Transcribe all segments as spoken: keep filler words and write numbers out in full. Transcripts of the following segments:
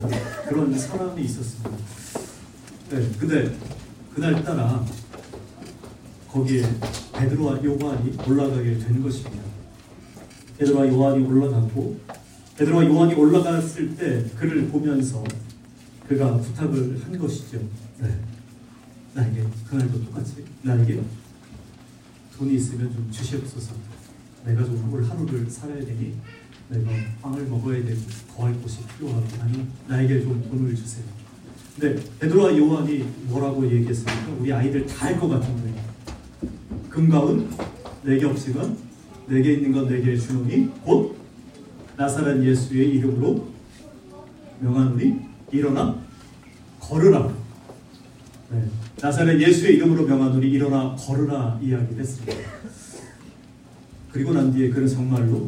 그런 사람이 있었습니다. 네, 근데 그날따라 거기에 베드로와 요한이 올라가게 된 것입니다. 베드로와 요한이 올라가고 베드로와 요한이 올라갔을 때 그를 보면서 그가 부탁을 한 것이죠. 네, 나에게 그날도 똑같이 나에게 돈이 있으면 좀 주시옵소서. 내가 좀 오늘 하루를 살아야 되니 내가 빵을 먹어야 되고 거할 곳이 필요하고 하니 나에게 좀 돈을 주세요. 근데 베드로와 요한이 뭐라고 얘기했습니까? 우리 아이들 다 할 것 같은데 금과 은 내게 없으면 내게 있는 건 내게 주노니 곧 나사렛 예수의 이름으로 명하노니 일어나 걸으라. 네. 나사렛 예수의 이름으로 명하노니 일어나 걸으라 이야기를 했습니다. 그리고 난 뒤에 그는 정말로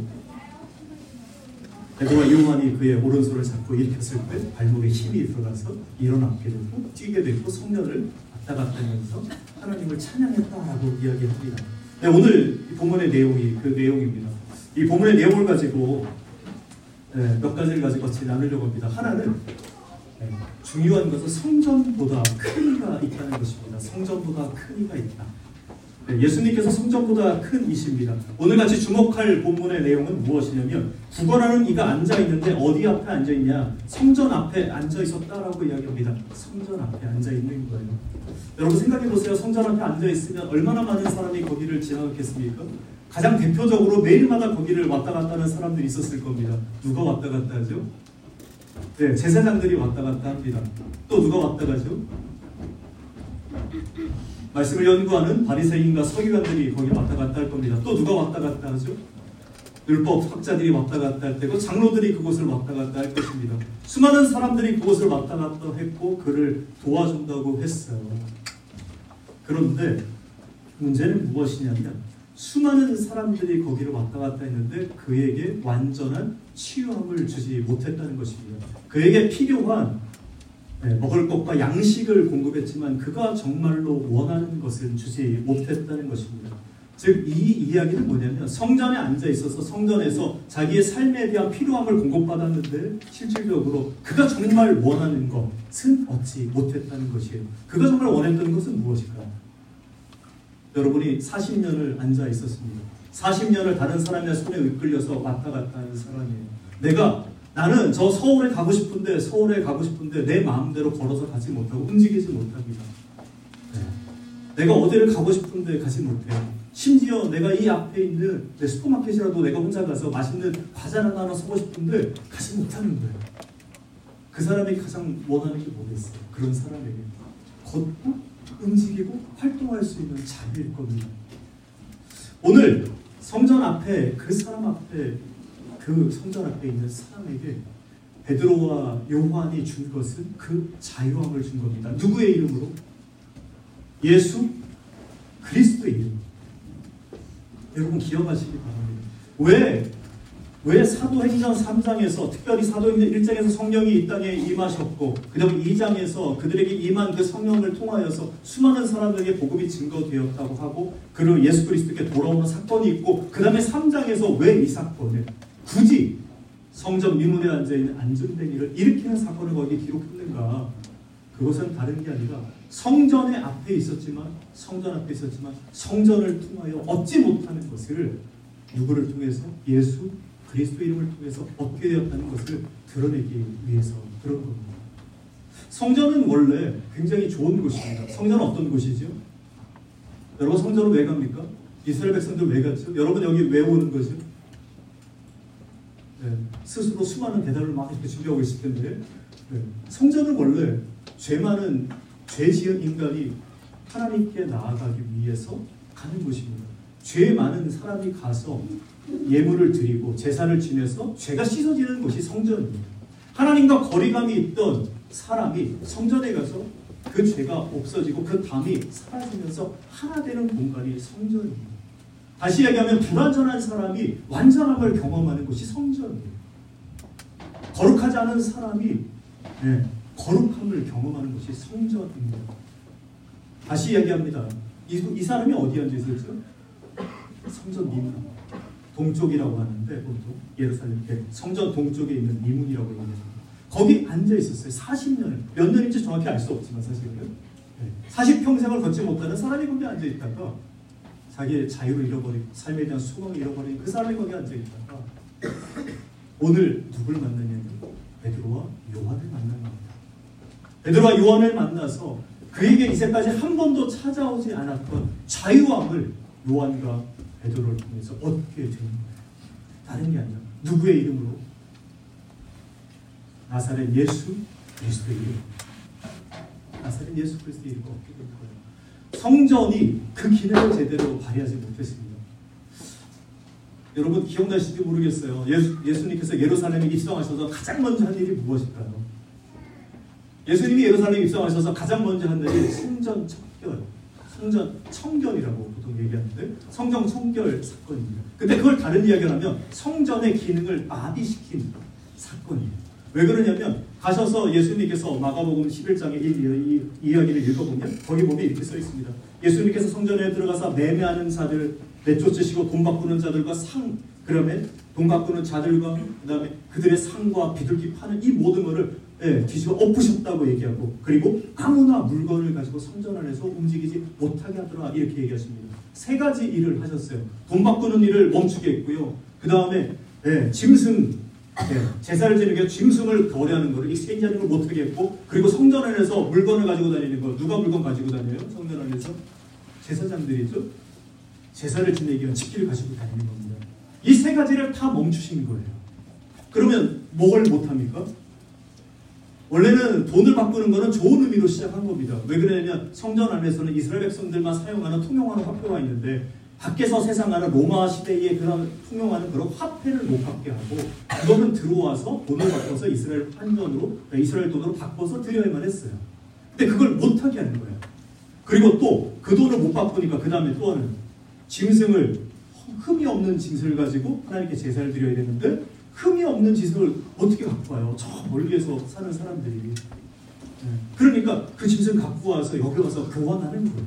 베드로와 요한이 그의 오른손을 잡고 일으켰을 때 발목에 힘이 들어가서 일어나게 되고 뛰게 되고 성년을 왔다 갔다 하면서 하나님을 찬양했다라고 이야기합니다. 네, 오늘 이 본문의 내용이 그 내용입니다. 이 본문의 내용을 가지고 네, 몇 가지를 가지고 같이 나누려고 합니다. 하나는 네, 중요한 것은 성전보다 큰 이가 있다는 것입니다. 성전보다 큰 이가 있다. 네, 예수님께서 성전보다 큰 이십니다. 오늘 같이 주목할 본문의 내용은 무엇이냐면 구걸하는 이가 앉아있는데 어디 앞에 앉아있냐? 성전 앞에 앉아있었다라고 이야기합니다. 성전 앞에 앉아있는 거예요. 여러분 생각해보세요. 성전 앞에 앉아있으면 얼마나 많은 사람이 거기를 지나갔겠습니까? 가장 대표적으로 매일마다 거기를 왔다 갔다 하는 사람들이 있었을 겁니다. 누가 왔다 갔다 하죠? 네, 제사장들이 왔다 갔다 합니다. 또 누가 왔다 가죠? 말씀을 연구하는 바리새인과 서기관들이 거기 왔다 갔다 할 겁니다. 또 누가 왔다 갔다 하죠? 율법 학자들이 왔다 갔다 할 때고 장로들이 그곳을 왔다 갔다 할 것입니다. 수많은 사람들이 그곳을 왔다 갔다 했고 그를 도와준다고 했어요. 그런데 문제는 무엇이냐면 수많은 사람들이 거기를 왔다 갔다 했는데 그에게 완전한 치유함을 주지 못했다는 것입니다. 그에게 필요한 네, 먹을 것과 양식을 공급했지만 그가 정말로 원하는 것을 주지 못했다는 것입니다. 즉 이 이야기는 뭐냐면 성전에 앉아 있어서 성전에서 자기의 삶에 대한 필요함을 공급받았는데 실질적으로 그가 정말 원하는 것은 얻지 못했다는 것이에요. 그가 정말 원했던 것은 무엇일까요? 여러분이 사십 년을 앉아 있었습니다. 사십 년을 다른 사람의 손에 이끌려서 왔다 갔다 하는 사람이에요. 내가 나는 저 서울에 가고 싶은데 서울에 가고 싶은데 내 마음대로 걸어서 가지 못하고 움직이지 못합니다. 네. 내가 어디를 가고 싶은데 가지 못해요. 심지어 내가 이 앞에 있는 내 슈퍼마켓이라도 내가 혼자 가서 맛있는 과자 하나 하나 사고 싶은데 가지 못하는 거예요. 그 사람이 가장 원하는 게 뭐겠어요? 그런 사람에게 걷고 움직이고 활동할 수 있는 자유일 겁니다. 오늘 성전 앞에 그 사람 앞에 그 성전 앞에 있는 사람에게 베드로와 요한이 준 것은 그 자유함을 준 겁니다. 누구의 이름으로? 예수 그리스도의 이름. 여러분 기억하시기 바랍니다. 왜, 왜 사도행전 삼 장에서 특별히 사도행전 일 장에서 성령이 이 땅에 임하셨고 그 다음에 이 장에서 그들에게 임한 그 성령을 통하여서 수많은 사람들에게 복음이 증거되었다고 하고 그리고 예수 그리스도께 돌아오는 사건이 있고 그 다음에 삼 장에서 왜 이 사건을 굳이 성전 미문에 앉아있는 안전뱅이를 일으키는 사건을 거기에 기록했는가? 그것은 다른 게 아니라 성전의 앞에 있었지만 성전 앞에 있었지만 성전을 통하여 얻지 못하는 것을 누구를 통해서? 예수 그리스도 이름을 통해서 얻게 되었다는 것을 드러내기 위해서 그런 겁니다. 성전은 원래 굉장히 좋은 곳입니다. 성전은 어떤 곳이죠? 여러분 성전은 왜 갑니까? 이스라엘 백성들 왜 갔죠? 여러분 여기 왜 오는 거죠? 네, 스스로 수많은 대단을 막 이렇게 준비하고 있을 텐데 네, 성전은 원래 죄 많은 죄 지은 인간이 하나님께 나아가기 위해서 가는 곳입니다. 죄 많은 사람이 가서 예물을 드리고 제사를 지내서 죄가 씻어지는 곳이 성전입니다. 하나님과 거리감이 있던 사람이 성전에 가서 그 죄가 없어지고 그 담이 사라지면서 하나 되는 공간이 성전입니다. 다시 얘기하면 불완전한 사람이 완전함을 경험하는 곳이 성전이에요. 거룩하지 않은 사람이 네, 거룩함을 경험하는 것이 성전입니다. 다시 얘기합니다. 이, 이 사람이 어디 앉아 있었죠? 성전 미문, 동쪽이라고 하는데 보통 예루살렘 성전 동쪽에 있는 미문이라고 얘기합니다. 거기 앉아 있었어요. 사십 년을. 몇 년인지 정확히 알 수 없지만 사실은 네. 사십 평생을 걷지 못하는 사람이 거기 앉아 있다가 자기의 자유를 잃어버리고 삶에 대한 소망을 잃어버린 그 사람이 거기 앉아 있다가 오늘 누굴 만나냐면 베드로와 요한을 만난 겁니다. 베드로와 요한을 만나서 그에게 이제까지 한 번도 찾아오지 않았던 자유함을 요한과 베드로를 통해서 얻게 되는 거예요. 다른 게 아니라 누구의 이름으로? 나사렛 예수 그리스도의 이름. 나사렛 예수 그리스도의 이름을 얻게 된 거예요. 성전이 그 기능을 제대로 발휘하지 못했습니다. 여러분 기억나실지 모르겠어요. 예수, 예수님께서 예루살렘에 입성하셔서 가장 먼저 한 일이 무엇일까요? 예수님이 예루살렘에 입성하셔서 가장 먼저 한 일이 성전 청결, 성전 청결이라고 보통 얘기하는데 성전 청결 사건입니다. 근데 그걸 다른 이야기를 하면 성전의 기능을 마비시킨 사건이에요. 왜 그러냐면 가셔서 예수님께서 마가복음 십일 장의 이, 이, 이 이야기를 읽어보면 거기 보면 이렇게 써 있습니다. 예수님께서 성전에 들어가서 매매하는 자들 내쫓으시고 돈 바꾸는 자들과 상 그러면 돈 바꾸는 자들과 그 다음에 그들의 상과 비둘기 파는 이 모든 것을 예, 뒤집어 엎으셨다고 얘기하고 그리고 아무나 물건을 가지고 성전 안에서 움직이지 못하게 하더라 이렇게 얘기하십니다. 세 가지 일을 하셨어요. 돈 바꾸는 일을 멈추게 했고요. 그 다음에 예, 짐승 예, 제사를 지내기 위해 짐승을 거래하는 거를 이 세 가지를 못하게 했고 그리고 성전 안에서 물건을 가지고 다니는 거 누가 물건 가지고 다녀요? 성전 안에서 제사장들이죠. 제사를 지내기 위한 집기를 가지고 다니는 겁니다. 이 세 가지를 다 멈추신 거예요. 그러면 뭘 못합니까? 원래는 돈을 바꾸는 것은 좋은 의미로 시작한 겁니다. 왜 그러냐면 성전 안에서는 이스라엘 백성들만 사용하는 통용하는 화폐가 있는데 밖에서 세상하는 로마 시대에 그런 통용하는 그런 화폐를 못 받게 하고 그거는 들어와서 돈을 바꿔서 이스라엘 환전으로 이스라엘 돈으로 바꿔서 드려야만 했어요. 근데 그걸 못하게 하는 거예요. 그리고 또 그 돈을 못 바꾸니까 그 다음에 또 하는 짐승을 흠이 없는 짐승을 가지고 하나님께 제사를 드려야 되는데 흠이 없는 짐승을 어떻게 갖고 와요? 저 멀리에서 사는 사람들이. 그러니까 그 짐승 갖고 와서 여기 와서 교환하는 거예요.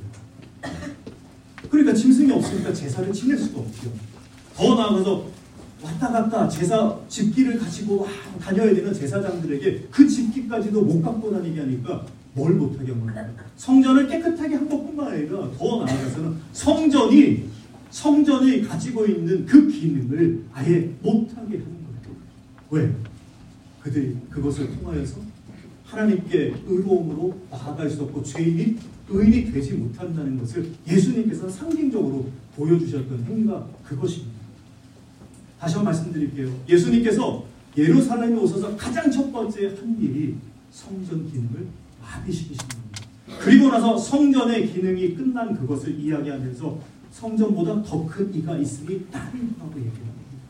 그러니까 짐승이 없으니까 제사를 지낼 수가 없죠. 더 나아가서 왔다 갔다 제사 집기를 가지고 다녀야 되는 제사장들에게 그 집기까지도 못 갖고 다니게 하니까 뭘 못하게 한 거예요. 성전을 깨끗하게 한 것뿐만 아니라 더 나아가서는 성전이 성전이 가지고 있는 그 기능을 아예 못하게 하는 거예요. 왜? 그들이 그것을 통하여서 하나님께 의로움으로 나아갈 수 없고 죄인이 의인이 되지 못한다는 것을 예수님께서 상징적으로 보여주셨던 행위가 그것입니다. 다시 한번 말씀드릴게요. 예수님께서 예루살렘에 오셔서 가장 첫 번째 한 일이 성전 기능을 마비시키신 겁니다. 그리고 나서 성전의 기능이 끝난 그것을 이야기하면서 성전보다 더 큰 이가 있으니 나를 하고 얘기합니다.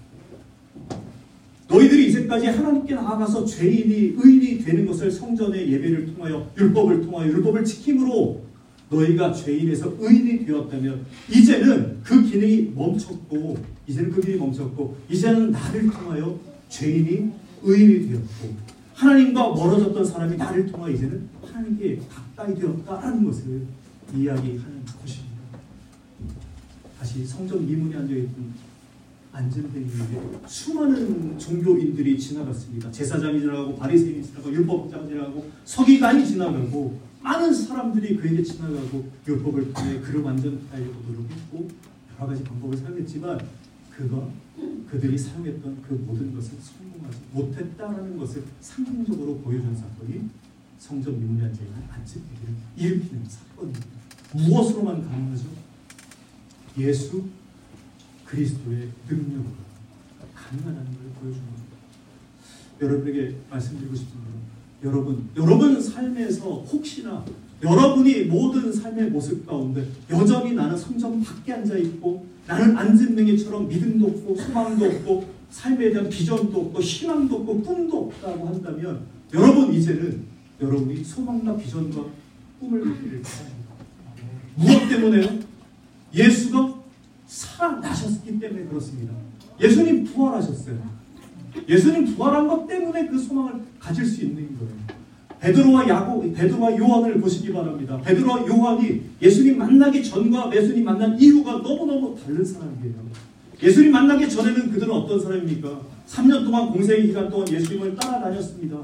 너희들이 이제까지 하나님께 나아가서 죄인이 의인이 되는 것을 성전의 예배를 통하여 율법을 통하여 율법을 지킴으로 너희가 죄인에서 의인이 되었다면 이제는 그 기능이 멈췄고 이제는 그 기능이 멈췄고 이제는 나를 통하여 죄인이 의인이 되었고 하나님과 멀어졌던 사람이 나를 통하여 이제는 하나님께 가까이 되었다라는 것을 이야기하는 것입니다. 다시 성전 미문에 앉아있던 안전뱅이에게 수많은 종교인들이 지나갔습니다. 제사장이 지나가고 바리새인이 지나가고 율법장이 지나가고 서기관이 지나가고 많은 사람들이 그에게 지나가고 율법을 통해 그를 완전히 하려고 노력했고 여러 가지 방법을 사용했지만 그가 그들이 사용했던 그 모든 것을 성공하지 못했다라는 것을 상징적으로 보여준 사건이 성전 미문에 앉아있는 안전뱅이를 일으키는 사건입니다. 무엇으로만 가능하죠? 예수 그리스도의 능력으로 가능하다는 걸 보여주는 겁니다. 여러분에게 말씀드리고 싶습니다. 여러분, 여러분 삶에서 혹시나 여러분이 모든 삶의 모습 가운데 여전히 나는 성전 밖에 앉아있고 나는 안진뱅이처럼 믿음도 없고 소망도 없고 삶에 대한 비전도 없고 희망도 없고 꿈도 없다고 한다면 여러분 이제는 여러분이 소망과 비전과 꿈을 갖기를 바랍니다. 무엇 때문에요? 예수가 살아나셨기 때문에 그렇습니다. 예수님 부활하셨어요. 예수님 부활한 것 때문에 그 소망을 가질 수 있는 거예요. 베드로와 야고, 베드로와 요한을 보시기 바랍니다. 베드로와 요한이 예수님 만나기 전과 예수님 만난 이후가 너무너무 다른 사람이에요. 예수님 만나기 전에는 그들은 어떤 사람입니까? 삼 년 동안 공생의 기간 동안 예수님을 따라다녔습니다.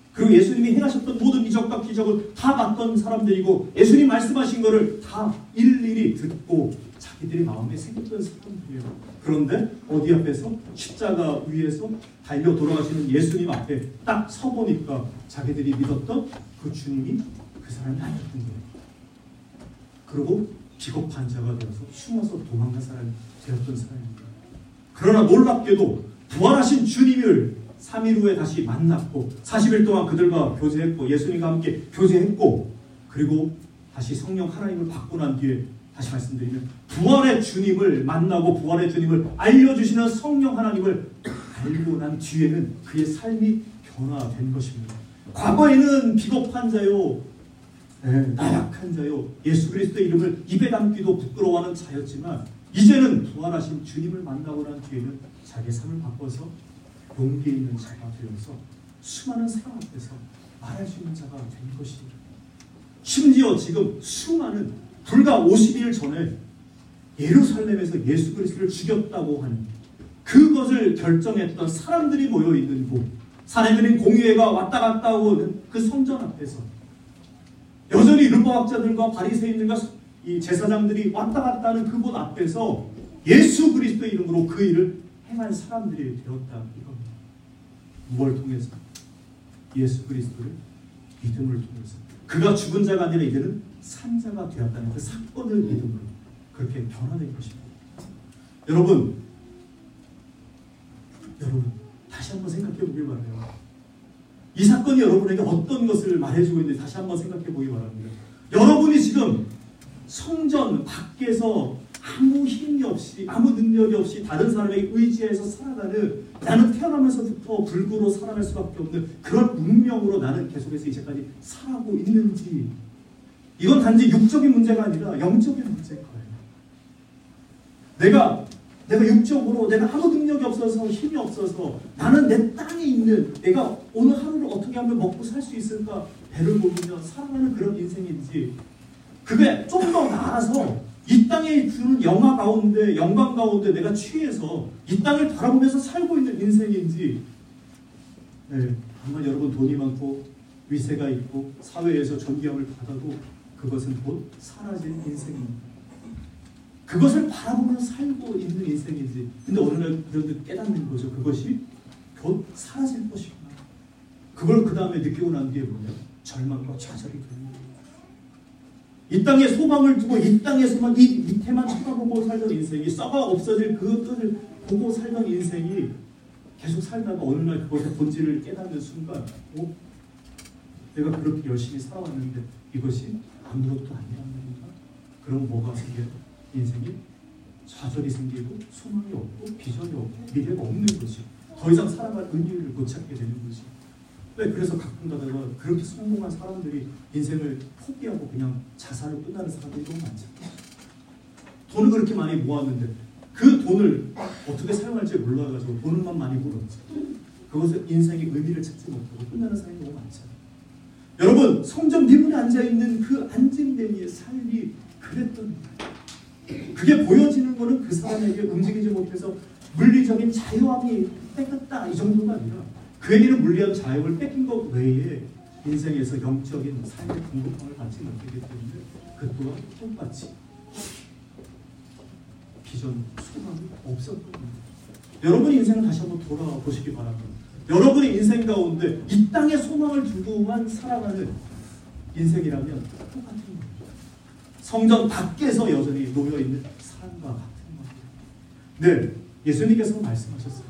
그리고 예수님이 행하셨던 모든 이적과 기적을 다 봤던 사람들이고 예수님 말씀하신 것을 다 일일이 듣고 자기들의 마음에 새겼던 사람들이에요. 그런데 어디 앞에서? 십자가 위에서 달려 돌아가시는 예수님 앞에 딱 서보니까 자기들이 믿었던 그 주님이 그 사람이 아니었던 거예요. 그리고 비겁한 자가 되어서 숨어서 도망간 사람이 되었던 사람입니다. 그러나 놀랍게도 부활하신 주님을 삼 일 후에 다시 만났고 사십 일 동안 그들과 교제했고 예수님과 함께 교제했고 그리고 다시 성령 하나님을 받고 난 뒤에 다시 말씀드리면 부활의 주님을 만나고 부활의 주님을 알려주시는 성령 하나님을 알고 난 뒤에는 그의 삶이 변화된 것입니다. 과거에는 비겁한 자요, 네, 나약한 자요, 예수 그리스도의 이름을 입에 담기도 부끄러워하는 자였지만 이제는 부활하신 주님을 만나고 난 뒤에는 자기의 삶을 바꿔서 용기 있는 자가 되어서 수많은 사람 앞에서 말할 수 있는 자가 된 것입니다. 심지어 지금 수많은 불과 오십 일 전에 예루살렘에서 예수 그리스도를 죽였다고 하는 그것을 결정했던 사람들이 모여있는 곳, 사내들인 공의회가 왔다 갔다 오는 그 성전 앞에서 여전히 율법학자들과 바리새인들과 이 제사장들이 왔다 갔다 하는 그곳 앞에서 예수 그리스도의 이름으로 그 일을 행한 사람들이 되었다 이겁니다. 무엇을 통해서? 예수 그리스도를 믿음을 통해서 그가 죽은 자가 아니라 이제는 산 자가 되었다는 그 사건을 믿음으로 그렇게 변화된 것입니다. 여러분, 여러분 다시 한번 생각해 보길 바라요. 이 사건이 여러분에게 어떤 것을 말해주고 있는지 다시 한번 생각해 보기 바랍니다. 여러분이 지금 성전 밖에서 아무 힘이 없이 아무 능력이 없이 다른 사람에게 의지해서 살아가는 나는 태어나면서부터 불구로 살아갈 수밖에 없는 그런 운명으로 나는 계속해서 이제까지 살아가고 있는지 이건 단지 육적인 문제가 아니라 영적인 문제일 거예요. 내가 내가 육적으로 내가 아무 능력이 없어서 힘이 없어서 나는 내 땅에 있는 내가 오늘 하루를 어떻게 하면 먹고 살 수 있을까 배를 고르며 살아가는 그런 인생인지 그게 좀 더 나아서 이 땅에 주는 영화 가운데 영광 가운데 내가 취해서 이 땅을 바라보면서 살고 있는 인생인지 네, 정말 여러분 돈이 많고 위세가 있고 사회에서 존경을 받아도 그것은 곧 사라질 인생입니다. 그것을 바라보면서 살고 있는 인생인지 근데 어느 날 그런데 깨닫는 거죠. 그것이 곧 사라질 것이구나. 그걸 그 다음에 느끼고 난 뒤에 뭐냐? 절망과 좌절이 됩니다. 이 땅에 소망을 두고 이 땅에서만 이 밑에만 쳐다보고 살던 인생이 썩어 없어질 그것을 보고 살던 인생이 계속 살다가 어느 날 그것의 본질을 깨닫는 순간 어? 내가 그렇게 열심히 살아왔는데 이것이 아무것도 아니란 말인가? 그럼 뭐가 생겨요? 인생이 좌절이 생기고 소망이 없고 비전이 없고 미래가 없는 거지. 더 이상 살아갈 의미를 못 찾게 되는 거지. 왜? 그래서 가끔 가다가 그렇게 성공한 사람들이 인생을 포기하고 그냥 자살로 끝나는 사람들이 너무 많잖아요. 돈을 그렇게 많이 모았는데 그 돈을 어떻게 사용할지 몰라가지고 돈을만 많이 벌었지. 그것을 인생의 의미를 찾지 못하고 끝나는 사람이 너무 많잖아요. 여러분 성전 미문에 앉아있는 그 안진뱅이의 삶이 그랬던 거예요. 그게 보여지는 거는 그 사람에게 움직이지 못해서 물리적인 자유함이 뺏겼다 이 정도가 아니라 그에게는 물리한 자유를 뺏긴 것 외에 인생에서 영적인 삶의 공급함을 받지 못하기 때문에 그 또한 똑같이 비전, 소망이 없었던 겁니다. 여러분의 인생을 다시 한번 돌아보시기 바랍니다. 여러분의 인생 가운데 이 땅에 소망을 두고만 살아가는 인생이라면 똑같은 겁니다. 성전 밖에서 여전히 놓여있는 사람과 같은 겁니다. 네, 예수님께서 말씀하셨어요.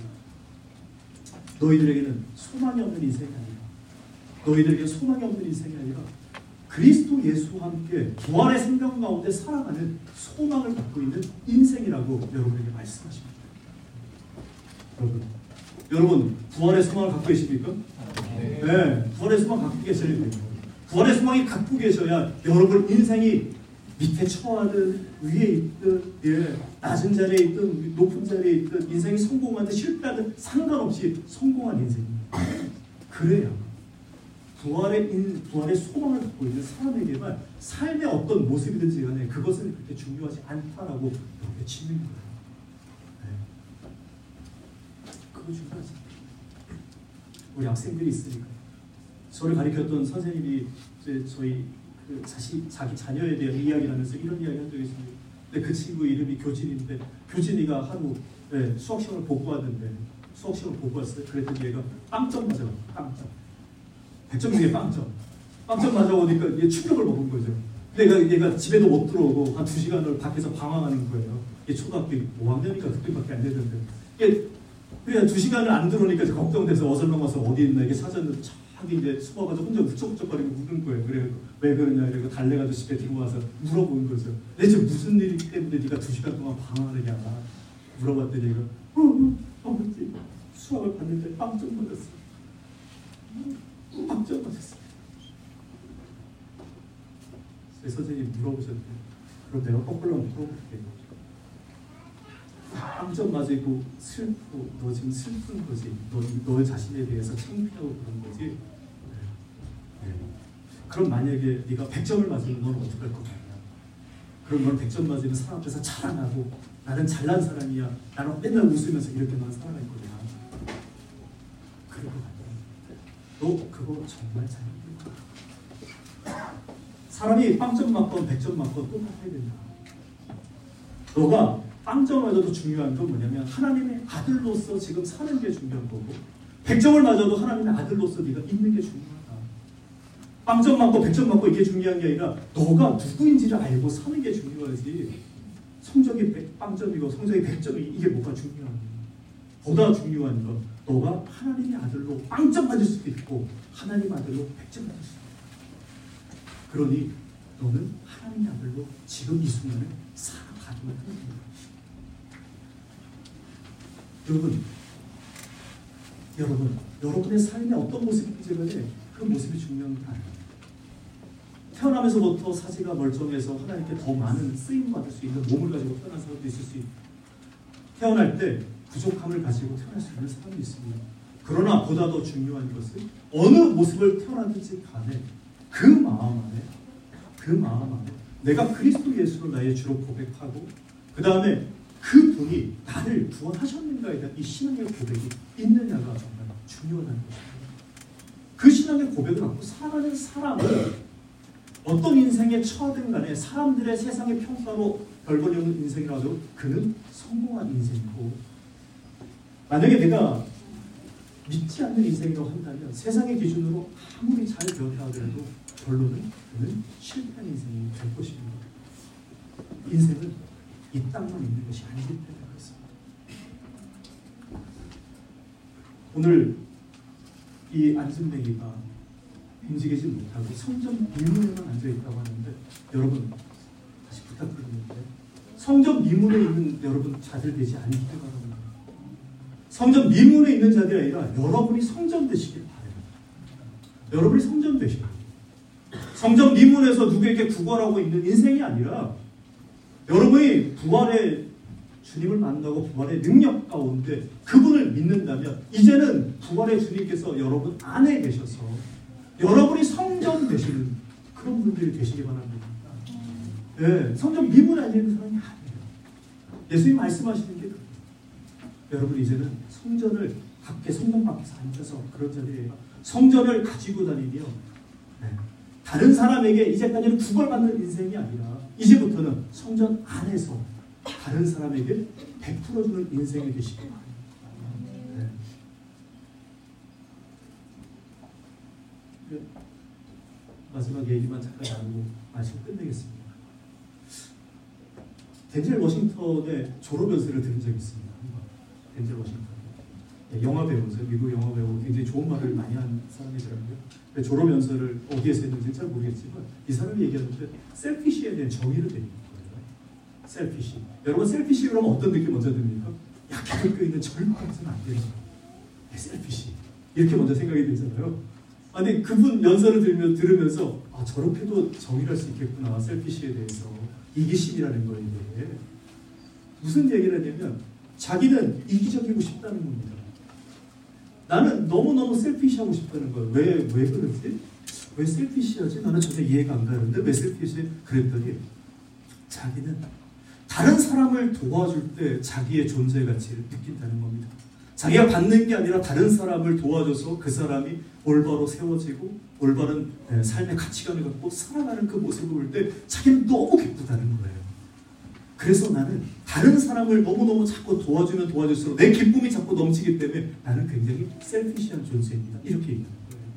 너희들에게는 소망이 없는 인생이 아니라 너희들에게 소망이 없는 인생이 아니라 그리스도 예수와 함께 부활의 생명 가운데 살아가는 소망을 갖고 있는 인생이라고 여러분에게 말씀하십니다. 여러분, 여러분 부활의 소망을 갖고 계십니까? 네, 네 부활의 소망 갖고 계셔야 돼요. 부활의 소망이 갖고 계셔야 여러분 인생이 밑에 처하든 위에 있든 예, 낮은 자리에 있든 높은 자리에 있든 인생이 성공하든 실패하든 상관없이 성공한 인생입니다. 그래야 부활의, 인, 부활의 소망을 갖고 있는 사람에게만 삶의 어떤 모습이든지 간에 그것은 그렇게 중요하지 않다라고 이렇게 치는 거예요. 네. 그거 중요하지. 우리 학생들이 있으니까 저를 가르쳤던 선생님이 이제 저희 그 자시, 자기 자녀에 대한 이야기를 하면서 이런 이야기 한 적이 있습니다. 근데 그 친구 이름이 교진인데 교진이가 하루 네, 수학 시험을 보고 왔는데 수학 시험을 보고 왔어요. 그랬더니 얘가 빵점 맞아. 빵점. 백 점 중에 빵점. 빵점 맞아오니까 얘 충격을 먹은 거죠. 근데 얘가, 얘가 집에도 못 들어오고 한 두 시간을 밖에서 방황하는 거예요. 얘 초등학교 오 학년이니까 그때밖에 안 되던데. 얘 그냥 두 시간을 안 들어오니까 걱정돼서 어슬렁어서 어디 있나 이게 사전을 자기 이제 숨어가지고 혼자 우쩍우쩍거리고 묻는 거예요. 그래 왜 그러냐 이러고 달래가지고 집에 들어와서 물어보는 거죠. 대체 무슨 일 때문에 네가 두 시간 동안 방황하느냐 물어봤더니 얘가 어, 어, 아버지 수학을 봤는데 빵점 맞았어. 빵점 맞았어. 선생님이 물어보셨대. 그럼 내가 거꾸로 물어볼게. 빵점 맞고 슬프고 너 지금 슬픈 거지. 너, 너 자신에 대해서 창피하고 그런 거지. 네. 네. 그럼 만약에 네가 백 점을 맞으면 너는 어떻게 할 것 같냐. 그럼 너는 백 점 맞으면 사람 앞에서 자랑하고 나는 잘난 사람이야. 나는 맨날 웃으면서 이렇게만 살아갈 거야. 그럴 것 같아. 너 그거 정말 잘한다. 사람이 빵점 맞건 백 점 맞건 똑같아야 된다. 너가 빵점 맞아도 중요한 건 뭐냐면 하나님의 아들로서 지금 사는 게 중요한 거고 백 점을 맞아도 하나님의 아들로서 네가 있는 게 중요하다. 빵점 맞고 백 점 맞고 이게 중요한 게 아니라 너가 누구인지를 알고 사는 게 중요하지. 성적이 빵점이고 성적이 백 점이 이게 뭐가 중요한 거야. 보다 중요한 건 너가 하나님의 아들로 빵점 맞을 수도 있고 하나님 아들로 백 점 맞을 수도 있고 그러니 너는 하나님의 아들로 지금 이 순간에 살아가기만 하는 거야. 여러분, 여러분, 여러분의 삶에 어떤 모습인지 간에 그 모습이 중요한 건 아니에요. 태어나면서부터 사지가 멀쩡해서 하나님께 더 많은 쓰임 받을 수 있는 몸을 가지고 태어난 사람도 있을 수 있고 태어날 때 부족함을 가지고 태어날 수 있는 사람도 있습니다. 그러나 보다 더 중요한 것은 어느 모습을 태어나든지 간에 그 마음 안에 그 마음 안에 내가 그리스도 예수를 나의 주로 고백하고 그 다음에 그 분이 나를 구원하셨는가에 대한 이 신앙의 고백이 있느냐가 정말 중요하다는 것입니다. 그 신앙의 고백을 갖고 살아가는 사람은 어떤 인생에 처하든 간에 사람들의 세상의 평가로 별볼이 없는 인생이라도 그는 성공한 인생이고 만약에 내가 믿지 않는 인생이라고 한다면 세상의 기준으로 아무리 잘 되었다 하더라도 결론은 그는 실패한 인생이 될 것입니다. 인생은 이 땅만 있는 것이 아니기 때문에 그렇습니다. 오늘 이 안순뱅이가 움직이지 못하고 성전 미문에만 앉아있다고 하는데 여러분 다시 부탁드리는데 성전 미문에 있는 여러분 자들 되지 않기를 바랍니다. 성전 미문에 있는 자들이 아니라 여러분이 성전 되시길 바랍니다. 여러분이 성전 되시길 성전 미문에서 누구에게 구걸하고 있는 인생이 아니라 여러분이 부활의 주님을 만나고 부활의 능력 가운데 그분을 믿는다면 이제는 부활의 주님께서 여러분 안에 계셔서 여러분이 성전 되시는 그런 분들이 되시기 바랍니다. 네, 성전 미문 안에 있는 사람이 아니에요. 예수님 말씀하시는 게 그래요. 여러분 이제는 성전을 밖에 성전 밖에서 앉아서 그런 자리에 성전을 가지고 다니며 네, 다른 사람에게 이제까지는 구걸받는 인생이 아니라 이제부터는 성전 안에서 다른 사람에게 베풀어주는 인생이 되시기 바랍니다. 네. 마지막 얘기만 잠깐 나누고 말씀 끝내겠습니다. 덴젤 워싱턴의 졸업 연설을 들은 적이 있습니다. 덴젤 워싱턴. 네, 영화 배우죠. 미국 영화 배우 굉장히 좋은 말을 많이 한 사람이더라고요. 졸업 연설을 어디에서 했는지 잘 모르겠지만 이 사람이 얘기하는데 셀피시에 대한 정의를 내리는 거예요. 셀피시. 여러분 셀피시 그러면 어떤 느낌 먼저 듭니까? 야, 기독교 있는 절대 해서는 안 되는 거예요. 셀피시. 이렇게 먼저 생각이 들잖아요. 아니 그분 연설을 들으면, 들으면서 아 저렇게도 정의를 할 수 있겠구나. 셀피시에 대해서. 이기심이라는 거예요. 이게. 무슨 얘기를 하냐면 자기는 이기적이고 싶다는 겁니다. 나는 너무너무 셀피시하고 싶다는 거예요. 왜, 왜 그러지? 왜 셀피시하지? 나는 전혀 이해가 안 가는데 왜 셀피시? 그랬더니 자기는 다른 사람을 도와줄 때 자기의 존재 가치를 느낀다는 겁니다. 자기가 받는 게 아니라 다른 사람을 도와줘서 그 사람이 올바로 세워지고 올바른 삶의 가치관을 갖고 살아가는 그 모습을 볼 때 자기는 너무 기쁘다는 거예요. 그래서 나는 다른 사람을 너무너무 자꾸 도와주면 도와줄수록 내 기쁨이 자꾸 넘치기 때문에 나는 굉장히 셀피시한 존재입니다. 이렇게 얘기하는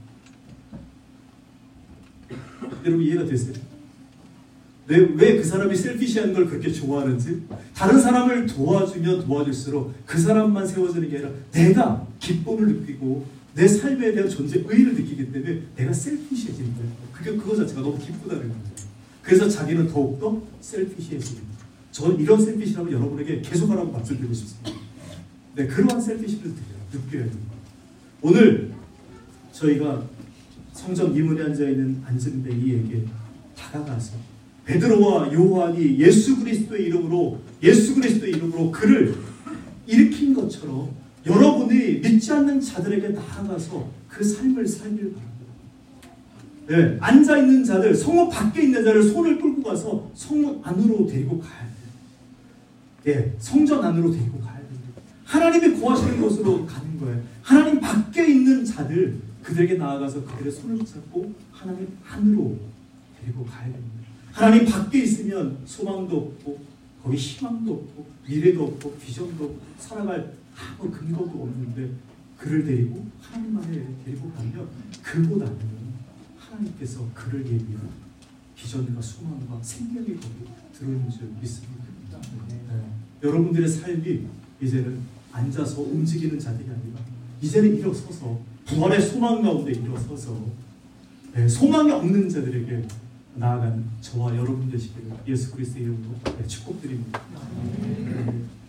거예요. 여러분 이해가 되세요? 왜 그 사람이 셀피시한 걸 그렇게 좋아하는지, 다른 사람을 도와주면 도와줄수록 그 사람만 세워지는 게 아니라 내가 기쁨을 느끼고 내 삶에 대한 존재 의의를 느끼기 때문에 내가 셀피시해지는 거예요. 그게 그거 자체가 너무 기쁘다는 거예요. 그래서 자기는 더욱더 셀피시해집니다. 저는 이런 셀피시라면 여러분에게 계속하라고 말씀드리고 싶습니다. 네, 그러한 셀피시를 느껴야 됩니다. 오늘 저희가 성전 이문에 앉아있는 안진뱅이에게 다가가서 베드로와 요한이 예수 그리스도의 이름으로 예수 그리스도의 이름으로 그를 일으킨 것처럼 여러분이 믿지 않는 자들에게 나아가서 그 삶을 살길 바랍니다. 네, 앉아있는 자들, 성문 밖에 있는 자를 손을 끌고 가서 성문 안으로 데리고 가야 돼요. 네, 성전 안으로 데리고 가야 됩니다. 하나님이 구하시는 곳으로 가는 거예요. 하나님 밖에 있는 자들, 그들에게 나아가서 그들의 손을 잡고 하나님 안으로 데리고 가야 됩니다. 하나님 밖에 있으면 소망도 없고 거기 희망도 없고 미래도 없고 비전도 없고 살아갈 아무 근거도 없는데 그를 데리고 하나님 안에 데리고 가면 그보다는 하나님께서 그를 위한 비전과 소망과 생명이 거기 들어있는 줄 믿습니다. 네. 여러분들의 삶이 이제는 앉아서 움직이는 자들이 아니라 이제는 일어서서 부활의 소망 가운데 일어서서 네, 소망이 없는 자들에게 나아가는 저와 여러분 되시기를 예수 그리스도의 이름으로 축복드립니다. 네.